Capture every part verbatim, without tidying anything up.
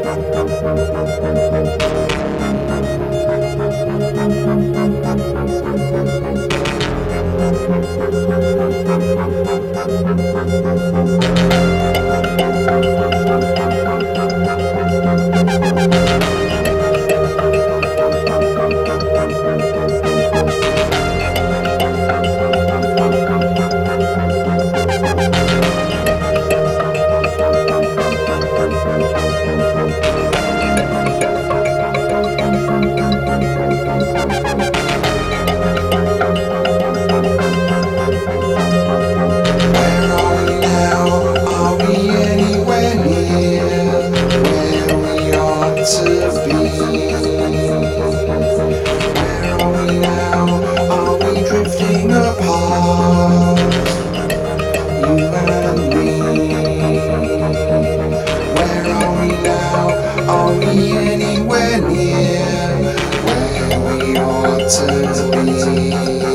Anywhere near where we ought to be?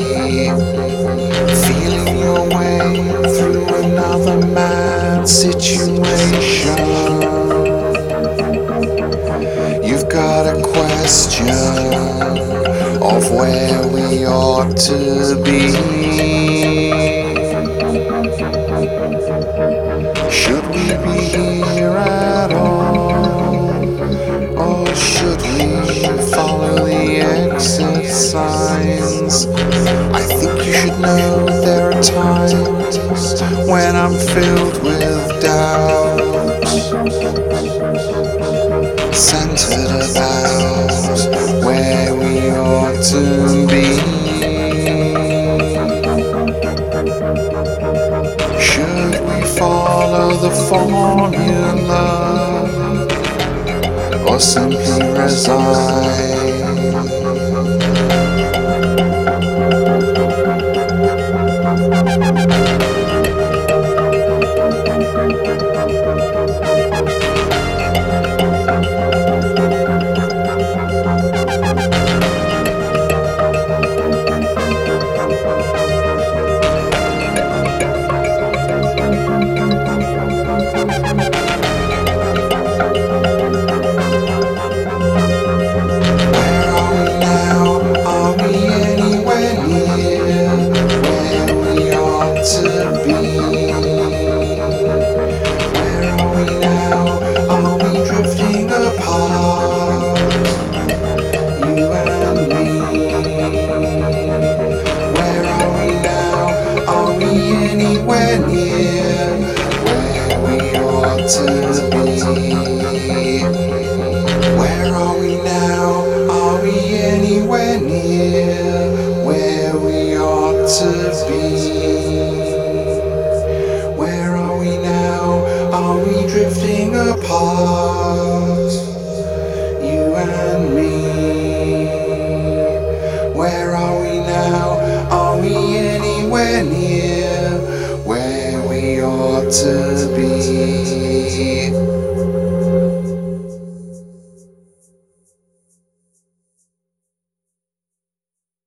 Feeling your way through another mad situation. You've got a question of where we ought to be. Should we be here at all? Or should we follow the exit signs? I think you should know there are times when I'm filled with doubt, centered about where we ought to be. Should we follow the formula or simply resign? Anywhere near where we ought to be? Where are we now? Are we anywhere near where we ought to be? Where are we now? Are we drifting apart? You and me. Where are we now? Are we anywhere near where we ought to be?